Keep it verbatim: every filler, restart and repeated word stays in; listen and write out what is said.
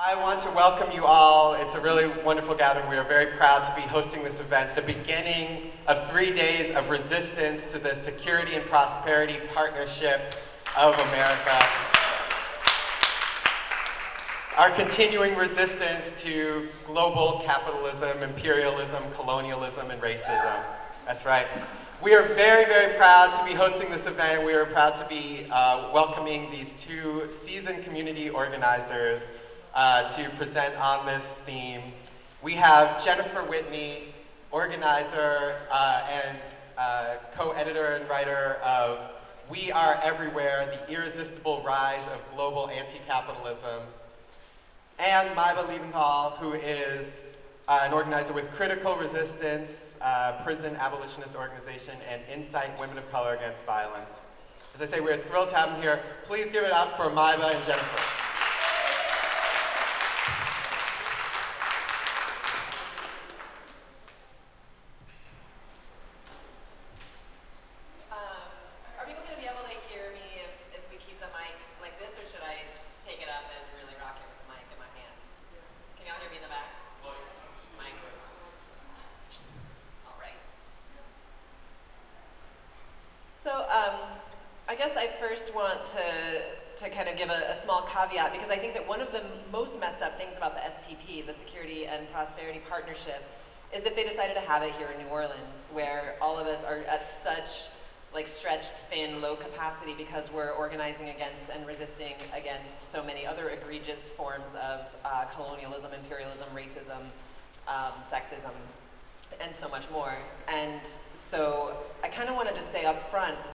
I want to welcome you all. It's a really wonderful gathering. We are very proud to be hosting this event, the beginning of three days of resistance to the Security and Prosperity Partnership of America. Our continuing resistance to global capitalism, imperialism, colonialism, and racism. That's right. We are very, very proud to be hosting this event. We are proud to be uh, welcoming these two seasoned community organizers uh, to present on this theme. We have Jennifer Whitney, organizer uh, and uh, co-editor and writer of We Are Everywhere, The Irresistible Rise of Global Anti-Capitalism, and Maiva Leventhal, who is uh, an organizer with Critical Resistance, uh, Prison Abolitionist Organization, and Insight Women of Color Against Violence. As I say, we're thrilled to have them here. Please give it up for Maiva and Jennifer. So um, I guess I first want to, to kind of give a, a small caveat, because I think that one of the most messed up things about the S P P, the Security and Prosperity Partnership, is that they decided to have it here in New Orleans, where all of us are at such like stretched thin, low capacity because we're organizing against and resisting against so many other egregious forms of uh, colonialism, imperialism, racism, um, sexism, and so much more. And so I kind of want to just say up front